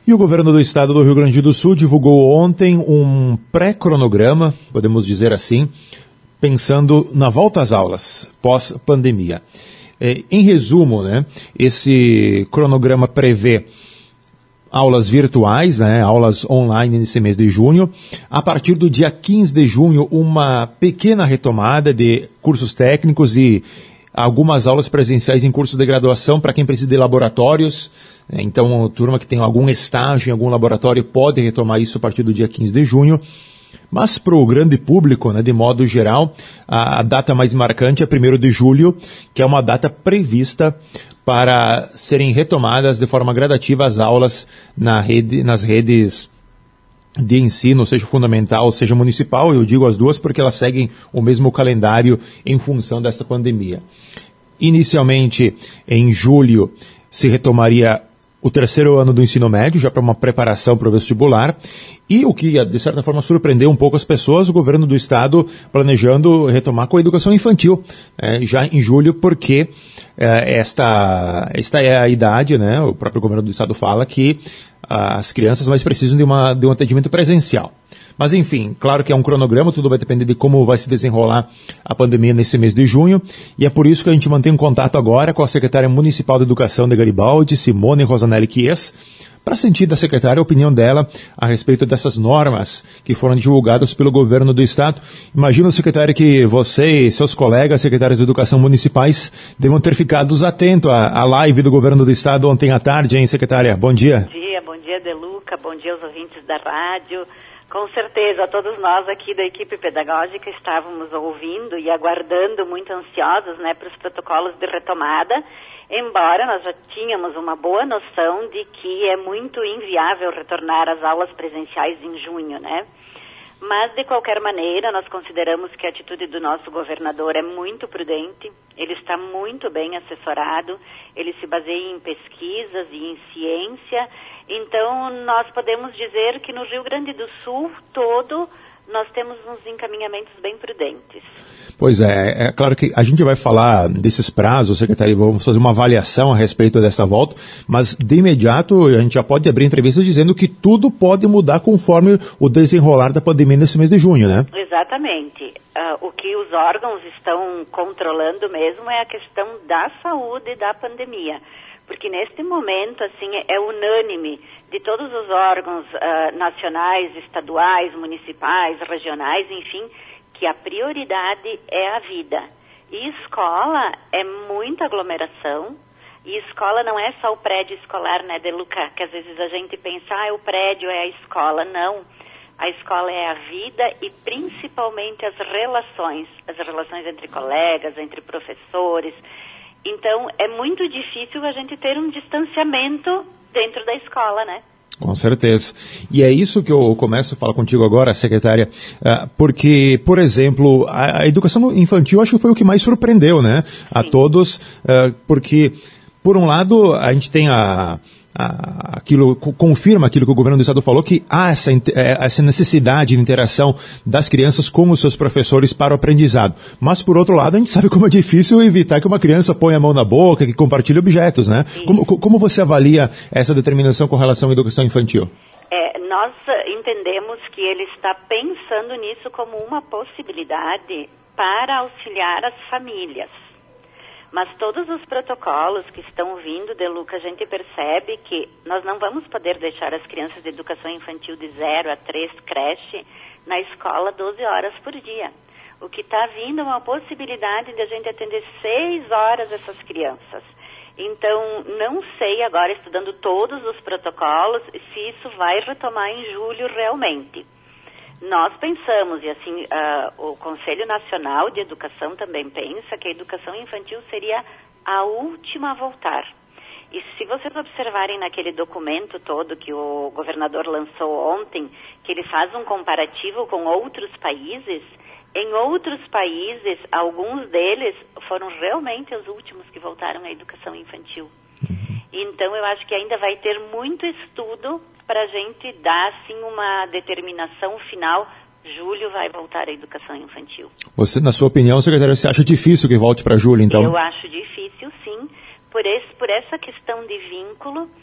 E o governo do estado do Rio Grande do Sul divulgou ontem um pré-cronograma, podemos dizer assim, pensando na volta às aulas pós-pandemia. Em resumo, né, esse cronograma prevê aulas virtuais, né, aulas online nesse mês de junho. A partir do dia 15 de junho, uma pequena retomada de cursos técnicos e algumas aulas presenciais em cursos de graduação para quem precisa de laboratórios. Então, a turma que tem algum estágio em algum laboratório pode retomar isso a partir do dia 15 de junho. Mas para o grande público, né, de modo geral, a data mais marcante é 1º de julho, que é uma data prevista para serem retomadas de forma gradativa as aulas nas redes de ensino, seja fundamental, seja municipal. Eu digo as duas porque elas seguem o mesmo calendário em função dessa pandemia. Inicialmente, em julho, se retomaria o 3º ano do ensino médio, já para uma preparação para o vestibular, e o que, de certa forma, surpreendeu um pouco as pessoas, o governo do estado planejando retomar com a educação infantil, já em julho, porque esta é a idade, né, o próprio governo do estado fala que as crianças mais precisam de um atendimento presencial. Mas, enfim, claro que é um cronograma, tudo vai depender de como vai se desenrolar a pandemia nesse mês de junho, e é por isso que a gente mantém um contato agora com a secretária municipal de Educação de Garibaldi, Simone Rosanelli Chies, para sentir da secretária a opinião dela a respeito dessas normas que foram divulgadas pelo governo do estado. Imagino, secretária, que você e seus colegas secretários de Educação municipais devam ter ficado atentos à live do governo do estado ontem à tarde, hein, secretária? Bom dia. Bom dia, Deluca, bom dia aos ouvintes da rádio. Com certeza, todos nós aqui da equipe pedagógica estávamos ouvindo e aguardando, muito ansiosos, né, para os protocolos de retomada, embora nós já tínhamos uma boa noção de que é muito inviável retornar às aulas presenciais em junho, né? Mas, de qualquer maneira, nós consideramos que a atitude do nosso governador é muito prudente, ele está muito bem assessorado, ele se baseia em pesquisas e em ciência. Então, nós podemos dizer que no Rio Grande do Sul todo nós temos uns encaminhamentos bem prudentes. Pois é claro que a gente vai falar desses prazos, secretário, vamos fazer uma avaliação a respeito dessa volta, mas de imediato a gente já pode abrir entrevista dizendo que tudo pode mudar conforme o desenrolar da pandemia nesse mês de junho, né? Exatamente. O que os órgãos estão controlando mesmo é a questão da saúde da pandemia. Porque neste momento, assim, é unânime de todos os órgãos nacionais, estaduais, municipais, regionais, enfim, que a prioridade é a vida. E escola é muita aglomeração, e escola não é só o prédio escolar, né, Deluca? Que às vezes a gente pensa, o prédio é a escola. Não, a escola é a vida e principalmente as relações entre colegas, entre professores. Então, é muito difícil a gente ter um distanciamento dentro da escola, né? Com certeza. E é isso que eu começo a falar contigo agora, secretária, porque, por exemplo, a educação infantil acho que foi o que mais surpreendeu, né? A todos, porque, por um lado, a gente tem confirma aquilo que o governo do estado falou, que há essa necessidade de interação das crianças com os seus professores para o aprendizado. Mas, por outro lado, a gente sabe como é difícil evitar que uma criança ponha a mão na boca, que compartilhe objetos, né? Como você avalia essa determinação com relação à educação infantil? Nós entendemos que ele está pensando nisso como uma possibilidade para auxiliar as famílias. Mas todos os protocolos que estão vindo, Deluca, a gente percebe que nós não vamos poder deixar as crianças de educação infantil de 0 a 3 creche na escola 12 horas por dia. O que está vindo é uma possibilidade de a gente atender 6 horas essas crianças. Então, não sei agora, estudando todos os protocolos, se isso vai retomar em julho realmente. Nós pensamos, e assim, o Conselho Nacional de Educação também pensa que a educação infantil seria a última a voltar. E se vocês observarem naquele documento todo que o governador lançou ontem, que ele faz um comparativo com outros países, em outros países, alguns deles foram realmente os últimos que voltaram à educação infantil. Então, eu acho que ainda vai ter muito estudo para a gente dar, assim, uma determinação final. Julho vai voltar à educação infantil. Você, na sua opinião, secretária, você acha difícil que volte para julho, então? Eu acho difícil, sim, por essa questão de vínculo, de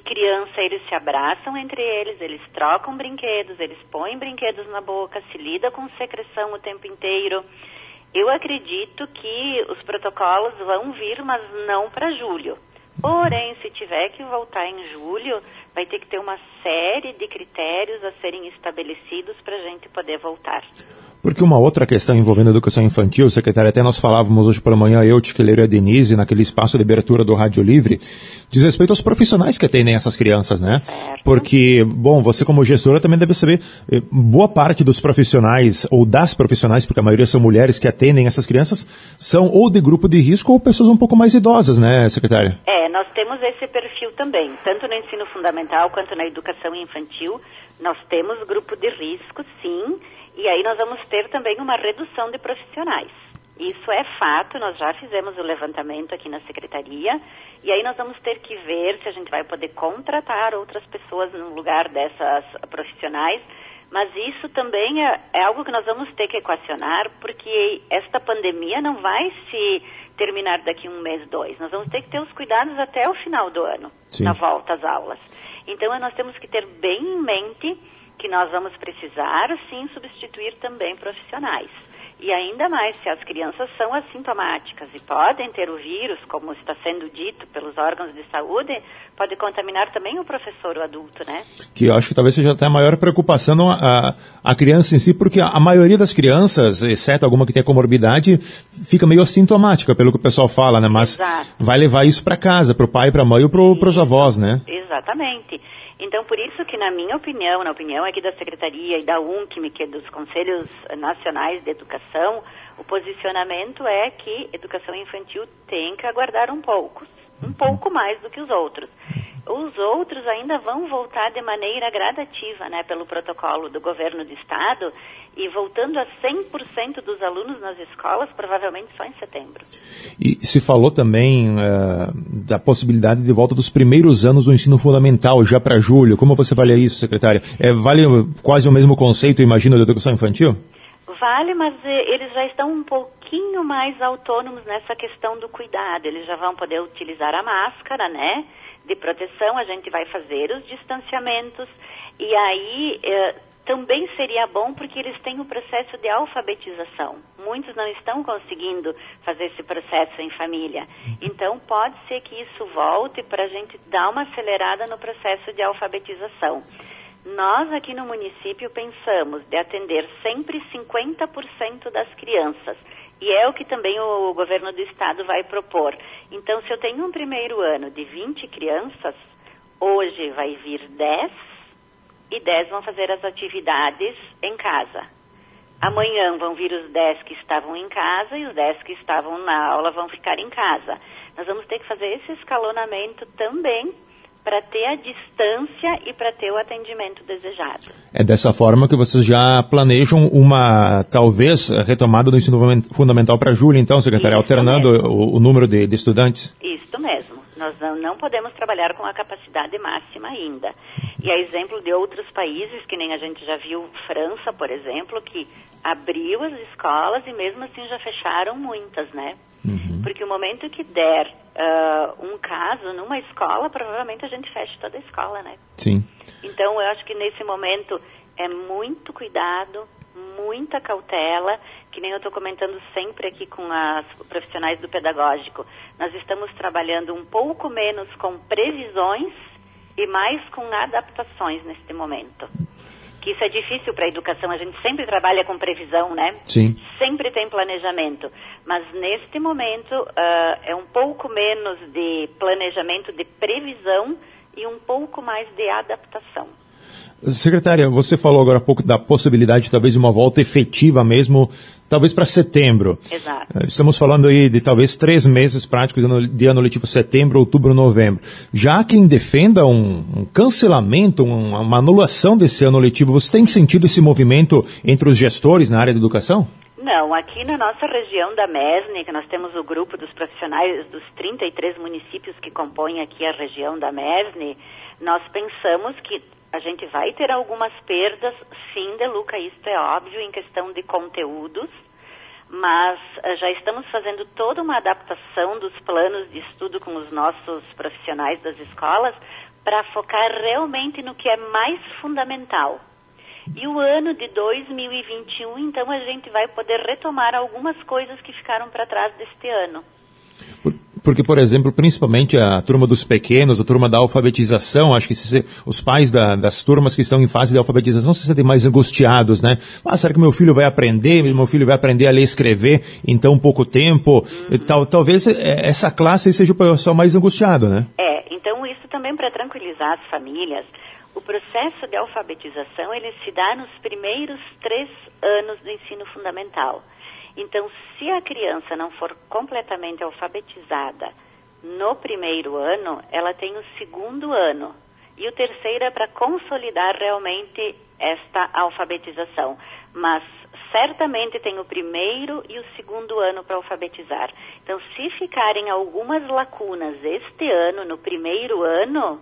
criança, eles se abraçam entre eles, eles trocam brinquedos, eles põem brinquedos na boca, se lida com secreção o tempo inteiro. Eu acredito que os protocolos vão vir, mas não para julho. Porém, se tiver que voltar em julho, vai ter que ter uma série de critérios a serem estabelecidos para a gente poder voltar. Porque uma outra questão envolvendo a educação infantil, secretária, até nós falávamos hoje pela manhã, eu, Tiqueleiro e a Denise, naquele espaço de abertura do Rádio Livre, diz respeito aos profissionais que atendem essas crianças, né? Certo. Porque, bom, você como gestora também deve saber, boa parte dos profissionais, ou das profissionais, porque a maioria são mulheres que atendem essas crianças, são ou de grupo de risco ou pessoas um pouco mais idosas, né, secretária? Nós temos esse perfil também, tanto no ensino fundamental quanto na educação infantil, nós temos grupo de risco, sim, e aí nós vamos ter também uma redução de profissionais. Isso é fato, nós já fizemos o levantamento aqui na Secretaria, e aí nós vamos ter que ver se a gente vai poder contratar outras pessoas no lugar dessas profissionais, mas isso também é algo que nós vamos ter que equacionar, porque esta pandemia não vai se terminar daqui 1 mês, 2. Nós vamos ter que ter os cuidados até o final do ano, Sim. na volta às aulas. Então, nós temos que ter bem em mente que nós vamos precisar, sim, substituir também profissionais. E ainda mais, se as crianças são assintomáticas e podem ter o vírus, como está sendo dito pelos órgãos de saúde, pode contaminar também o professor, o adulto, né? Que eu acho que talvez seja até a maior preocupação a criança em si, porque a maioria das crianças, exceto alguma que tenha comorbidade, fica meio assintomática, pelo que o pessoal fala, né? Mas Exato. Vai levar isso para casa, para o pai, para a mãe ou para os avós, né? Exatamente. Então, por isso que, na minha opinião, na opinião aqui da Secretaria e da UNCM, que é dos Conselhos Nacionais de Educação, o posicionamento é que educação infantil tem que aguardar um pouco mais do que os outros. Os outros ainda vão voltar de maneira gradativa, né, pelo protocolo do governo do estado, e voltando a 100% dos alunos nas escolas, provavelmente só em setembro. E se falou também da possibilidade de volta dos primeiros anos do ensino fundamental, já para julho. Como você avalia isso, secretária? Vale quase o mesmo conceito, imagino, da educação infantil? Vale, mas eles já estão um pouquinho mais autônomos nessa questão do cuidado. Eles já vão poder utilizar a máscara, né? De proteção, a gente vai fazer os distanciamentos, e aí também seria bom porque eles têm o processo de alfabetização. Muitos não estão conseguindo fazer esse processo em família. Então, pode ser que isso volte para a gente dar uma acelerada no processo de alfabetização. Nós aqui no município pensamos de atender sempre 50% das crianças. E é o que também o governo do estado vai propor. Então, se eu tenho um primeiro ano de 20 crianças, hoje vai vir 10 e 10 vão fazer as atividades em casa. Amanhã vão vir os 10 que estavam em casa e os 10 que estavam na aula vão ficar em casa. Nós vamos ter que fazer esse escalonamento também para ter a distância e para ter o atendimento desejado. É dessa forma que vocês já planejam uma, talvez, retomada do ensino fundamental para julho, então, secretária, alternando o número de estudantes? Isso mesmo. Nós não podemos trabalhar com a capacidade máxima ainda. E a exemplo de outros países, que nem a gente já viu, França, por exemplo, que abriu as escolas e mesmo assim já fecharam muitas, né? Uhum. Porque o momento que der um caso numa escola, provavelmente a gente fecha toda a escola, né? Sim. Então, eu acho que nesse momento é muito cuidado, muita cautela, que nem eu estou comentando sempre aqui com as profissionais do pedagógico. Nós estamos trabalhando um pouco menos com previsões e mais com adaptações neste momento. Que isso é difícil para a educação, a gente sempre trabalha com previsão, né? Sim. Sempre tem planejamento, mas neste momento é um pouco menos de planejamento, de previsão e um pouco mais de adaptação. Secretária, você falou agora há pouco da possibilidade talvez de uma volta efetiva mesmo, talvez para setembro. Exato. Estamos falando aí de talvez 3 meses práticos de ano letivo, setembro, outubro, novembro. Já há quem defenda um cancelamento, uma anulação desse ano letivo, você tem sentido esse movimento entre os gestores na área da educação? Não, aqui na nossa região da MESNE, que nós temos o grupo dos profissionais dos 33 municípios que compõem aqui a região da MESNE, nós pensamos que a gente vai ter algumas perdas, sim, de Luca, isso é óbvio, em questão de conteúdos, mas já estamos fazendo toda uma adaptação dos planos de estudo com os nossos profissionais das escolas para focar realmente no que é mais fundamental. E o ano de 2021, então, a gente vai poder retomar algumas coisas que ficaram para trás deste ano. Porque, por exemplo, principalmente a turma dos pequenos, a turma da alfabetização, acho que os pais das turmas que estão em fase de alfabetização se sentem mais angustiados, né? Será que meu filho vai aprender? Meu filho vai aprender a ler e escrever em tão pouco tempo? Talvez essa classe seja o pessoal mais angustiado, né? Então isso também para tranquilizar as famílias. O processo de alfabetização, ele se dá nos primeiros 3 anos do ensino fundamental. Então, se a criança não for completamente alfabetizada no primeiro ano, ela tem o segundo ano. E o terceiro é para consolidar realmente esta alfabetização. Mas certamente tem o primeiro e o segundo ano para alfabetizar. Então, se ficarem algumas lacunas este ano, no primeiro ano,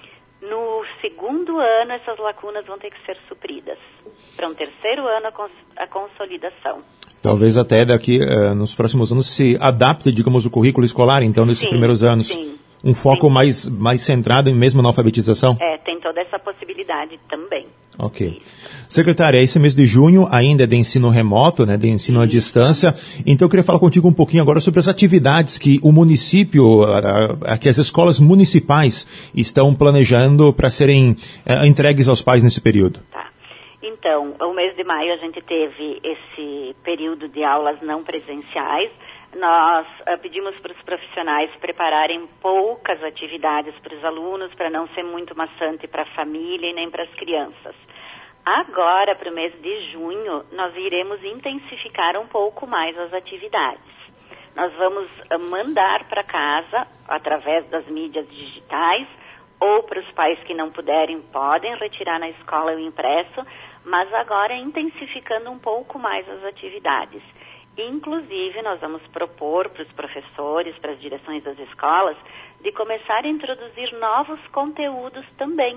no segundo ano essas lacunas vão ter que ser supridas. Para um terceiro ano a consolidação. Talvez até daqui, nos próximos anos, se adapte, digamos, o currículo escolar, então, nesses primeiros anos. Sim. Um foco mais centrado mesmo na alfabetização? Tem toda essa possibilidade também. Ok. Secretária, esse mês de junho ainda é de ensino remoto, né, de ensino à distância. Então, eu queria falar contigo um pouquinho agora sobre as atividades que o município, que as escolas municipais estão planejando para serem entregues aos pais nesse período. Tá. Então, o mês de maio a gente teve esse período de aulas não presenciais. Nós pedimos para os profissionais prepararem poucas atividades para os alunos, para não ser muito maçante para a família e nem para as crianças. Agora, para o mês de junho, nós iremos intensificar um pouco mais as atividades. Nós vamos mandar para casa, através das mídias digitais, ou para os pais que não puderem, podem retirar na escola o impresso, mas agora intensificando um pouco mais as atividades. Inclusive, nós vamos propor para os professores, para as direções das escolas, de começar a introduzir novos conteúdos também.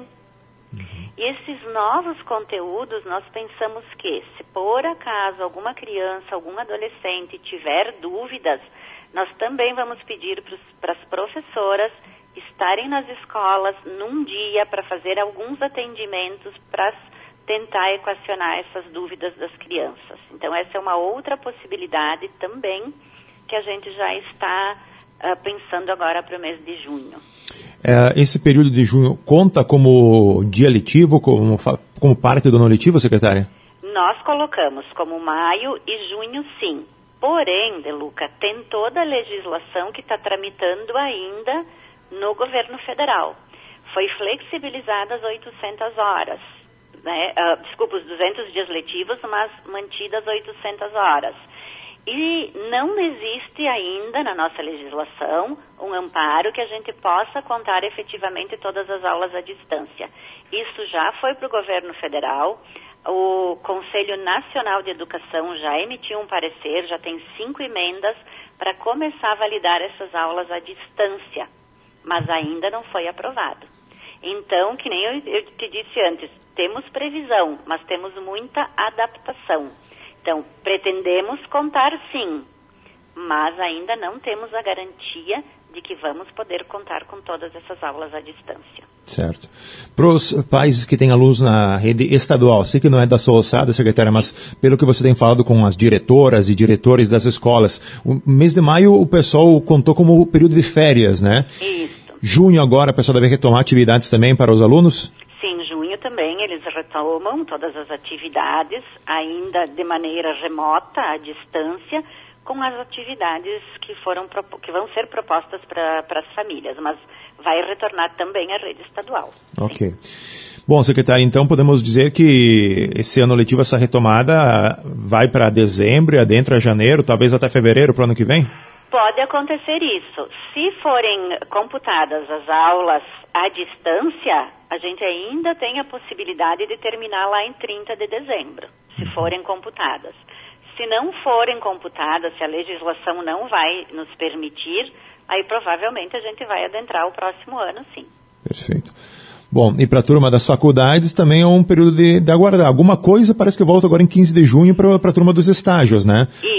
E esses novos conteúdos, nós pensamos que, se por acaso alguma criança, algum adolescente tiver dúvidas, nós também vamos pedir para as professoras estarem nas escolas num dia para fazer alguns atendimentos para tentar equacionar essas dúvidas das crianças. Então, essa é uma outra possibilidade também que a gente já está pensando agora para o mês de junho. Esse período de junho conta como dia letivo, como parte do ano letivo, secretária? Nós colocamos como maio e junho, sim. Porém, Deluca, tem toda a legislação que está tramitando ainda no governo federal. Foi flexibilizada as 800 horas. Né? Os 200 dias letivos, mas mantidas 800 horas. E não existe ainda na nossa legislação um amparo que a gente possa contar efetivamente todas as aulas à distância. Isso já foi para o governo federal. O Conselho Nacional de Educação já emitiu um parecer, já tem 5 emendas para começar a validar essas aulas à distância, mas ainda não foi aprovado. Então, que nem eu te disse antes, temos previsão, mas temos muita adaptação. Então, pretendemos contar sim, mas ainda não temos a garantia de que vamos poder contar com todas essas aulas à distância. Certo. Para os pais que têm alunos na rede estadual, sei que não é da sua alçada, secretária, mas pelo que você tem falado com as diretoras e diretores das escolas, o mês de maio o pessoal contou como período de férias, né? Isso. Junho agora, o pessoal deve retomar atividades também para os alunos? Sim, junho também eles retomam todas as atividades, ainda de maneira remota, à distância, com as atividades que vão ser propostas para as famílias, mas vai retornar também à rede estadual. Ok. Bom, secretária, então podemos dizer que esse ano letivo, essa retomada vai para dezembro, adentra janeiro, talvez até fevereiro para o ano que vem? Pode acontecer isso. Se forem computadas as aulas à distância, a gente ainda tem a possibilidade de terminar lá em 30 de dezembro, se forem computadas. Se não forem computadas, se a legislação não vai nos permitir, aí provavelmente a gente vai adentrar o próximo ano, sim. Perfeito. Bom, e para a turma das faculdades também é um período de aguardar. Alguma coisa parece que volta agora em 15 de junho para a turma dos estágios, né? Isso.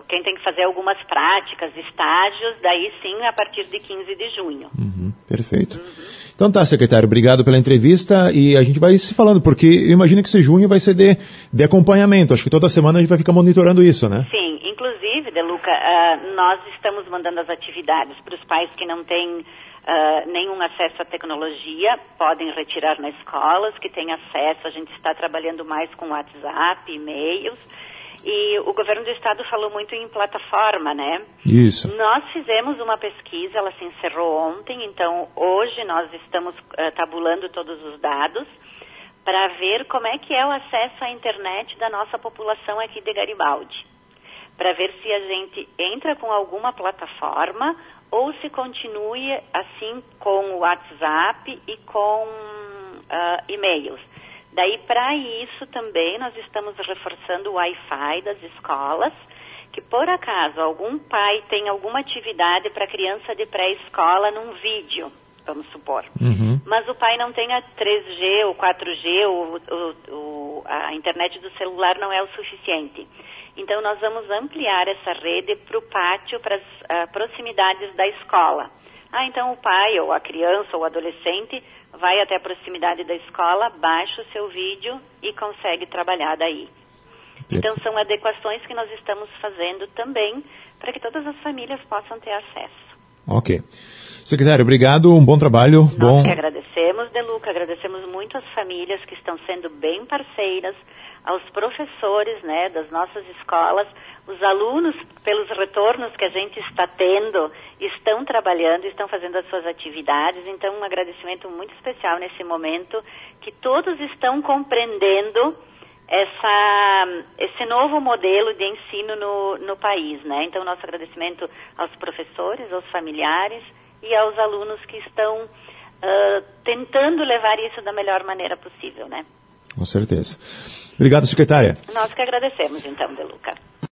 quem tem que fazer algumas práticas, estágios, daí sim a partir de 15 de junho. Perfeito. Então tá, secretário, obrigado pela entrevista e a gente vai se falando, porque eu imagino que esse junho vai ser de acompanhamento. Acho que toda semana a gente vai ficar monitorando isso, né? Sim, inclusive, Deluca, nós estamos mandando as atividades para os pais que não têm nenhum acesso à tecnologia, podem retirar na escola, os que têm acesso, a gente está trabalhando mais com WhatsApp, e-mails, e o governo do estado falou muito em plataforma, né? Isso. Nós fizemos uma pesquisa, ela se encerrou ontem, então hoje nós estamos tabulando todos os dados para ver como é que é o acesso à internet da nossa população aqui de Garibaldi. Para ver se a gente entra com alguma plataforma ou se continue assim com o WhatsApp e com e-mails. Daí, para isso também, nós estamos reforçando o Wi-Fi das escolas, que por acaso algum pai tem alguma atividade para criança de pré-escola num vídeo, vamos supor. Mas o pai não tem a 3G ou 4G, a internet do celular não é o suficiente. Então, nós vamos ampliar essa rede para o pátio, para as proximidades da escola. Então o pai, ou a criança, ou o adolescente, vai até a proximidade da escola, baixa o seu vídeo e consegue trabalhar daí. Então, são adequações que nós estamos fazendo também para que todas as famílias possam ter acesso. Ok. Secretário, obrigado, um bom trabalho. Nós que agradecemos, Deluca, agradecemos muito às famílias que estão sendo bem parceiras, aos professores, né, das nossas escolas, os alunos, pelos retornos que a gente está tendo, estão trabalhando, estão fazendo as suas atividades, então um agradecimento muito especial nesse momento, que todos estão compreendendo esse novo modelo de ensino no país, né? Então, nosso agradecimento aos professores, aos familiares e aos alunos que estão tentando levar isso da melhor maneira possível, né? Com certeza. Obrigado, secretária. Nós que agradecemos, então, Deluca.